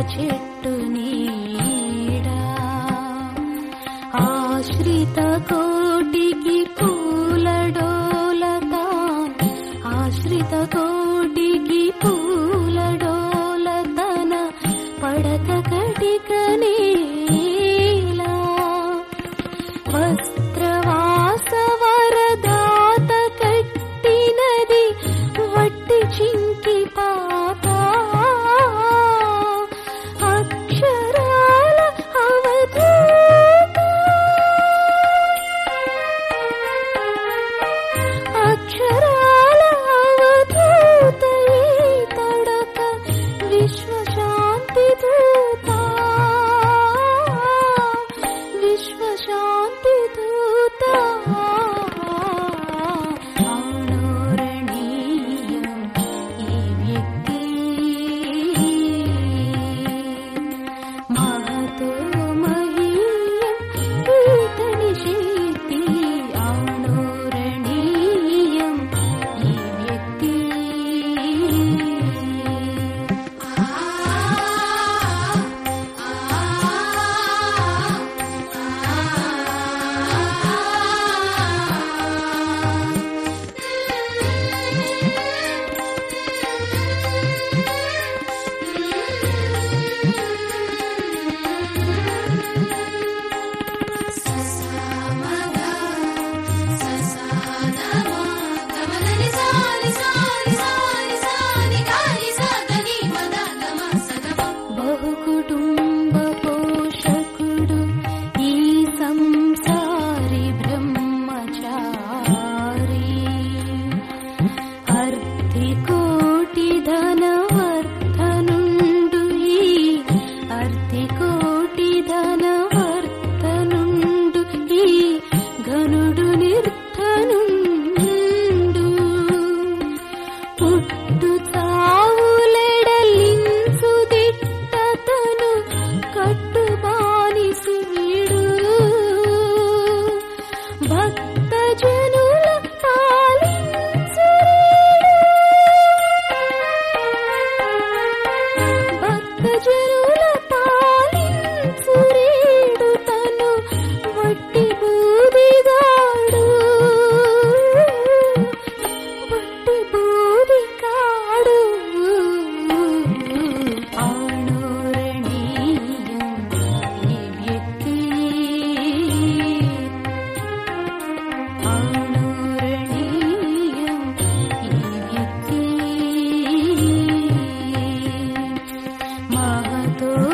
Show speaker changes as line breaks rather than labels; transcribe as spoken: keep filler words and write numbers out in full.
చెట్టు నీడా ఆశ్రిత కోటికి పూలడోలతా ఆశ్రిత కోటికి పూలడోలతన పడక కటిక నీలా వస్త్రవాస వరదాత కట్టినది వట్టి చింకి పాత అక్షరాల అవధూత అక్షరాల అవధూత ఈ తడక విశ్వశాంతి దూత విశ్వశాంతి దూత ఆణోరణీయం ఈ వ్యక్తి మహతో మహీయం ఈతని శక్తి ఆణోరణీయం ఈ వ్యక్తి బహుకుటుంబ పోషకుడు ఈ సంసారి బ్రహ్మచారి అర్ధి కోటి ధనవర్ధనుండు ఈ అర్ధి కోటి ధనవర్ధనుండు ఈ గనుడు నిర్ధనుండు పుట్టు చావులెడలించు దిట్టతను కట్టు బానిసీడు భక్త జనుల పాలించురీడు భక్త జనుల పాలించురీడు తను వట్టి బూదిగాడు వట్టి బూదిగాడు ఆణోరణీయం ఈ వ్యక్తి ఆణోరణీయం ఈ వ్యక్తి మహతో